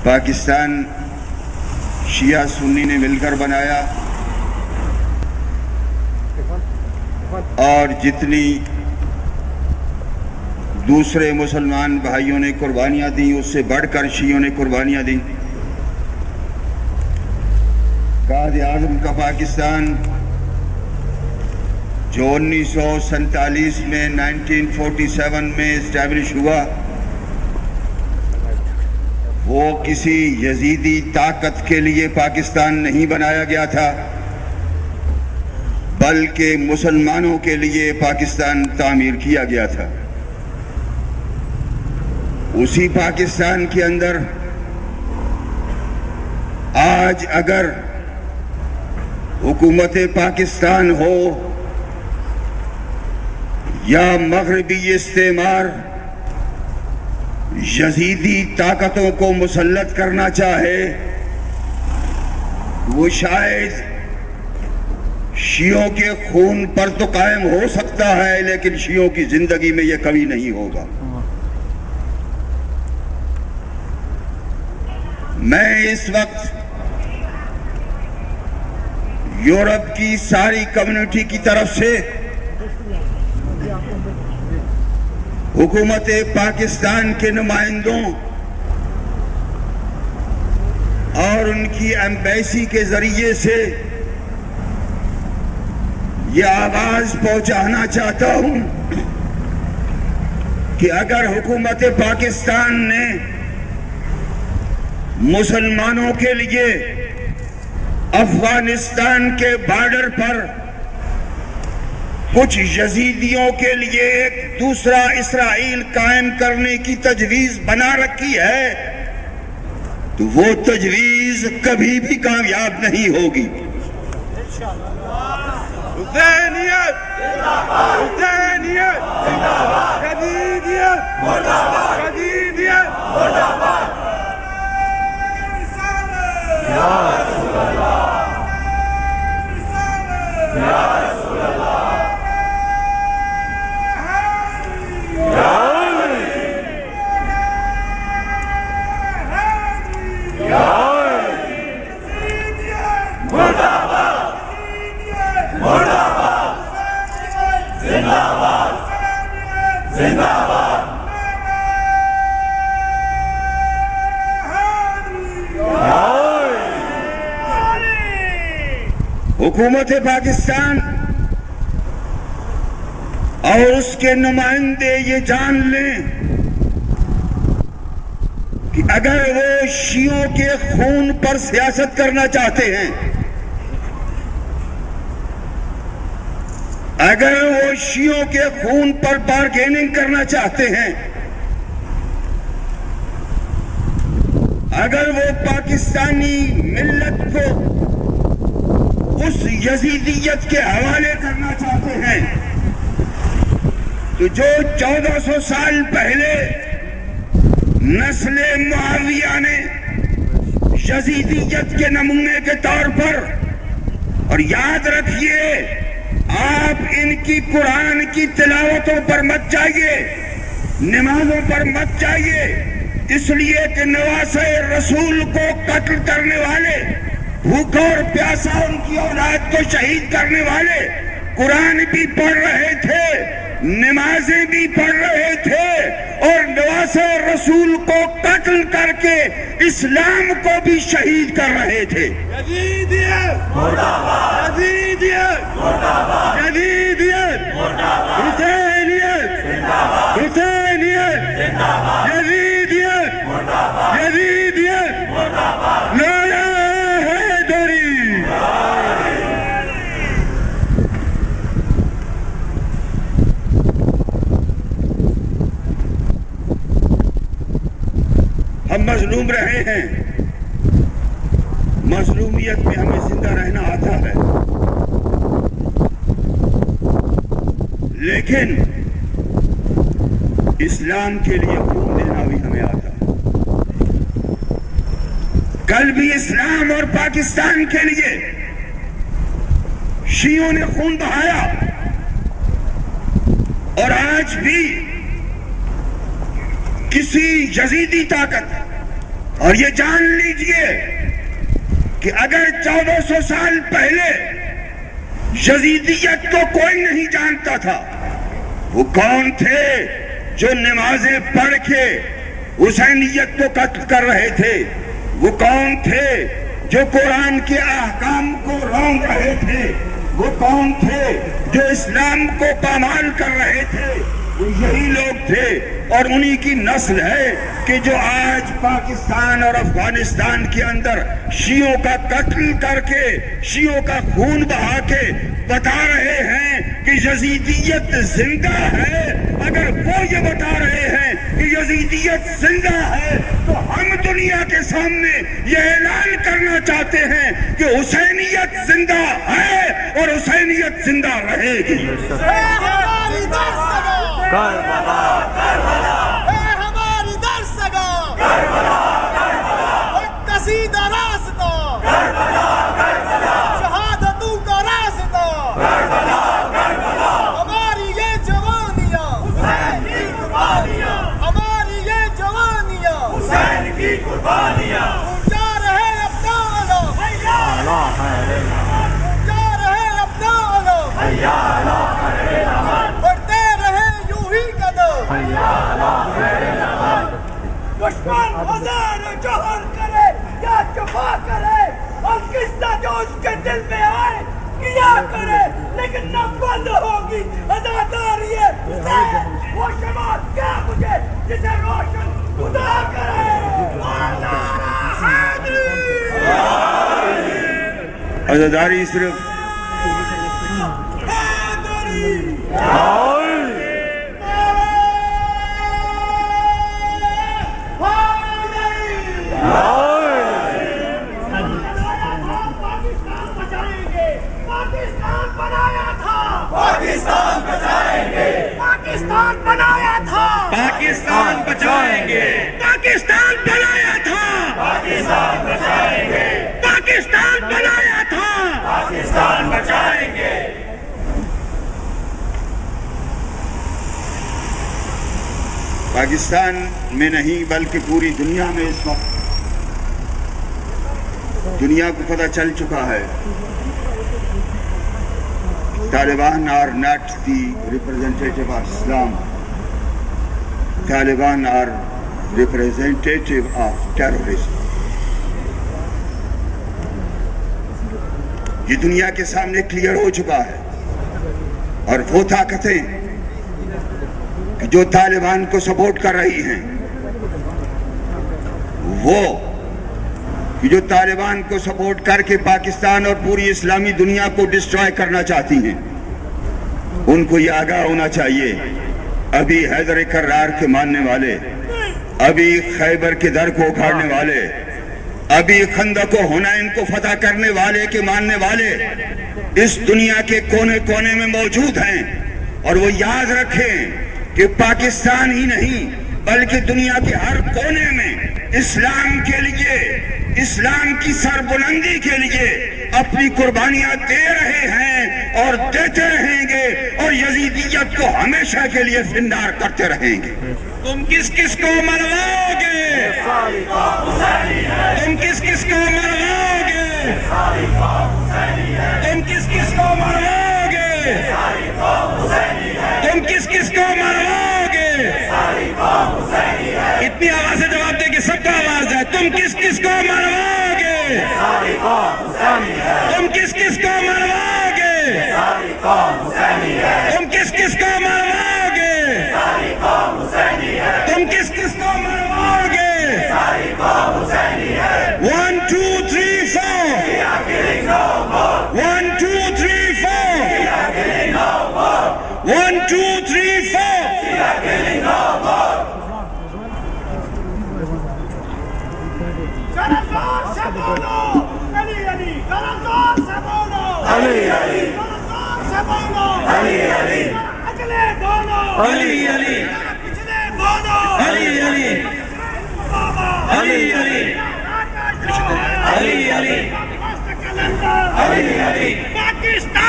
پاکستان شیعہ سنی نے مل کر بنایا اور جتنی دوسرے مسلمان بھائیوں نے قربانیاں دیں اس سے بڑھ کر شیعوں نے قربانیاں دیں۔ قائد اعظم کا پاکستان جو 1947 میں 1947 میں اسٹیبلش ہوا، وہ کسی یزیدی طاقت کے لیے پاکستان نہیں بنایا گیا تھا، بلکہ مسلمانوں کے لیے پاکستان تعمیر کیا گیا تھا۔ اسی پاکستان کے اندر آج اگر حکومت پاکستان ہو یا مغربی استعمار یزیدی طاقتوں کو مسلط کرنا چاہے، وہ شاید شیعوں کے خون پر تو قائم ہو سکتا ہے، لیکن شیعوں کی زندگی میں یہ کبھی نہیں ہوگا۔ میں اس وقت یورپ کی ساری کمیونٹی کی طرف سے حکومت پاکستان کے نمائندوں اور ان کی ایمبیسی کے ذریعے سے یہ آواز پہنچانا چاہتا ہوں کہ اگر حکومت پاکستان نے مسلمانوں کے لیے افغانستان کے بارڈر پر کچھ یزیدیوں کے لیے ایک دوسرا اسرائیل قائم کرنے کی تجویز بنا رکھی ہے، تو وہ تجویز کبھی بھی کامیاب نہیں ہوگی۔ حسینیت حسینیت جدیدیت جدیدیت یا رسول اللہ یا رسول اللہ یا علی یا علی مرد آباد مرد آباد زندہ باد زندہ باد حکومت پاکستان اور اس کے نمائندے یہ جان لیں کہ اگر وہ شیعوں کے خون پر سیاست کرنا چاہتے ہیں، اگر وہ شیعوں کے خون پر بارگیننگ کرنا چاہتے ہیں، اگر وہ پاکستانی ملت کو اس یزیدیت کے حوالے کرنا چاہتے ہیں، تو جو 1400 سال پہلے نسل معاویہ نے یزیدیت کے نمونے کے طور پر، اور یاد رکھیے آپ ان کی قرآن کی تلاوتوں پر مت جائیے، نمازوں پر مت جائیے، اس لیے کہ نواسۂ رسول کو قتل کرنے والے، بھوکا اور پیاسا ان کی اولاد کو شہید کرنے والے قرآن بھی پڑھ رہے تھے، نمازیں بھی پڑھ رہے تھے، اور نواسۂ رسول کو قتل کر کے اسلام کو بھی شہید کر رہے تھے۔ یزیدیت مرد آباد یزیدیت مرد آباد یزیدیت مرد آباد حسینیت زندہ باد حسینیت زندہ باد یزیدیت مرد آباد یزیدیت مرد آباد نعرہ حیدری۔ ہم مظلوم رہے ہیں، مظلومیت میں ہمیں زندہ رہنا آتا ہے، لیکن اسلام کے لیے خون دینا بھی ہمیں آتا ہے۔ کل بھی اسلام اور پاکستان کے لیے شیعوں نے خون بہایا، اور آج بھی کسی یزیدی طاقت اور یہ جان لیجئے کہ اگر 1400 سال پہلے یزیدیت کو کوئی نہیں جانتا تھا، وہ کون تھے جو نمازیں پڑھ کے حسینیت کو قتل کر رہے تھے؟ وہ کون تھے جو قرآن کے احکام کو رونگ رہے تھے؟ وہ کون تھے جو اسلام کو پامال کر رہے تھے؟ وہ یہی لوگ تھے، اور انہی کی نسل ہے کہ جو آج پاکستان اور افغانستان کے اندر شیعوں کا قتل کر کے، شیعوں کا خون بہا کے بتا رہے ہیں کہ یزیدیت زندہ ہے۔ اگر وہ یہ بتا رہے ہیں کہ یزیدیت زندہ ہے تو ہم دنیا کے سامنے یہ اعلان کرنا چاہتے ہیں کہ حسینیت زندہ ہے اور حسینیت زندہ رہے گی۔ کربلا کربلا اے ہماری درسگاہ، کربلا کربلا کسیدہ راستہ، کربلا کربلا شہادتوں کا راستہ، کربلا کربلا ہماری یہ جوانیاں حسین کی قربانیاں، ہماری یہ جوانیاں حسین کی قربانیاں، اونچا رہے اپنا علم، حیا اللہ ہے، اونچا رہے اپنا علم، حیا اللہ ہے، دشمن ہزار جوہر کرے یا جفا کرے، اور قصہ جو اس کے دل میں آئے کیا کرے، لیکن نہ بند ہوگی ازاداری حسین۔ وہ شمع کیا مجھے جسے روشن خدا کرے، ازاداری صرف پاکستان بچائیں گے، پاکستان بنایا تھا، پاکستان بچائیں گے، پاکستان بنایا تھا، پاکستان بچائیں گے، پاکستان بنایا تھا، پاکستان بچائیں گے۔ پاکستان میں نہیں بلکہ پوری دنیا میں اس وقت دنیا کو پتہ چل چکا ہے Taliban are not the representative of Islam. Taliban are representative of terrorism. یہ دنیا کے سامنے کلیئر ہو چکا ہے، اور وہ طاقتیں کہ جو طالبان کو سپورٹ کر رہی ہیں، وہ کہ جو طالبان کو سپورٹ کر کے پاکستان اور پوری اسلامی دنیا کو ڈسٹرائے کرنا چاہتی ہیں، ان کو یہ آگاہ ہونا چاہیے ابھی حیدر کرار کے ماننے والے، ابھی خیبر کے در کو اکھاڑنے والے، ابھی خندق و حنین کو فتح کرنے والے کے ماننے والے اس دنیا کے کونے کونے میں موجود ہیں، اور وہ یاد رکھیں کہ پاکستان ہی نہیں بلکہ دنیا کے ہر کونے میں اسلام کے لیے، اسلام کی سربلندی کے لیے اپنی قربانیاں دے رہے ہیں اور دیتے رہیں گے، اور یزیدیت کو ہمیشہ کے لیے زندہ کرتے رہیں گے۔ تم کس کس کو مرواؤ گے؟ تم کس کس کو مرواؤ گے؟ تم کس کس کو مرواؤ گے؟ تم کس کس کو مرواؤ گے؟ اتنی آواز سے جواب دے کہ سب کا آواز ہے، تم کس کس کو مرواؤ گے؟ تم کس کس کو مرواؤ گے؟ تم کس کس کو مرواؤ گے؟ تم کس کس کو مرواؤ گے؟ 1 2 3 4 1 2 3 4 1 2 3 4 سے بولو علی علی، زور سے بولو علی علی، سے بولو علی علی، اگلے بولو علی علی، پچھلے بولو علی علی، علی علی، علی علی، علی علی، پاکستان